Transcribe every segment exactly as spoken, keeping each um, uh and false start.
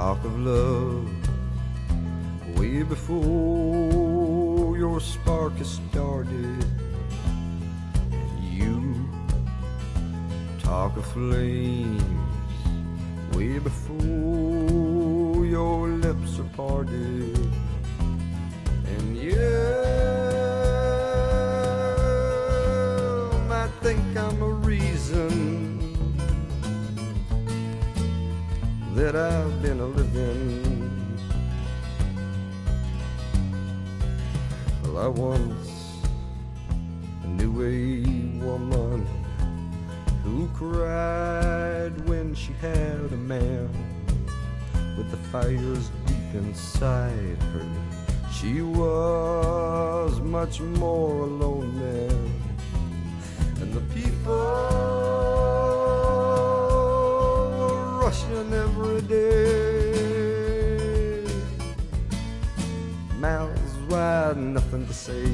talk of love way before your spark has started, and you talk of flames way before your lips are parted, and you might think I'm a reason that I've been a living. Well, I once knew a woman who cried when she had a man, with the fires deep inside her. She was much more alone then, and the people were rushing every day, mouths wide, nothing to say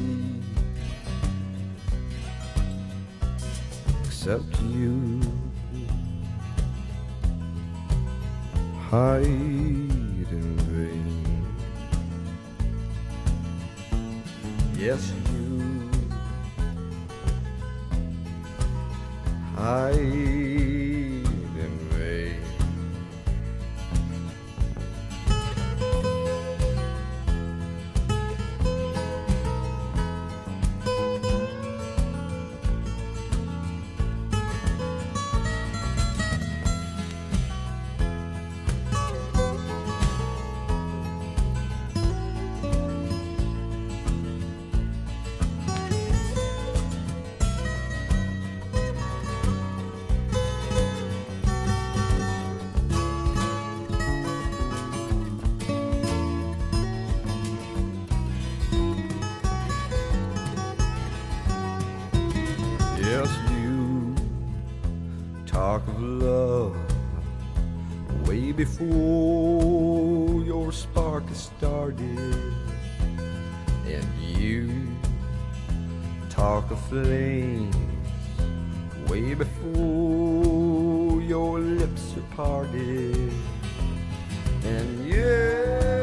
except you hide in vain. Yes, you hide in vain. Yes, you talk of love way before your spark has started, and you talk of flames way before your lips are parted, and you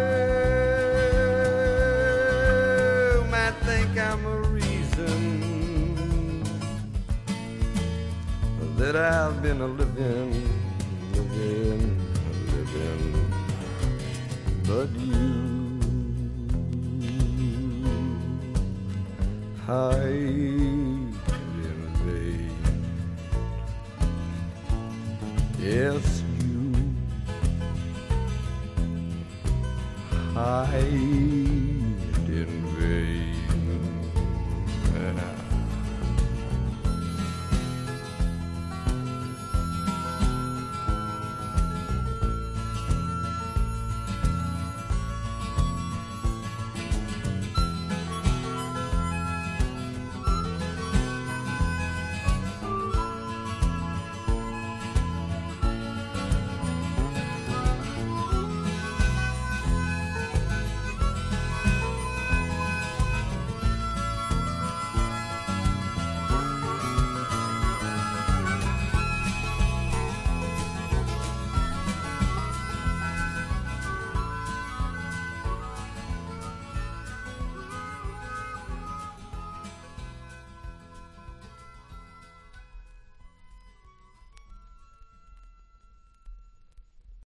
might think I'm a reason that I've been a living, living, living, but you hide in vain. Yes, you hide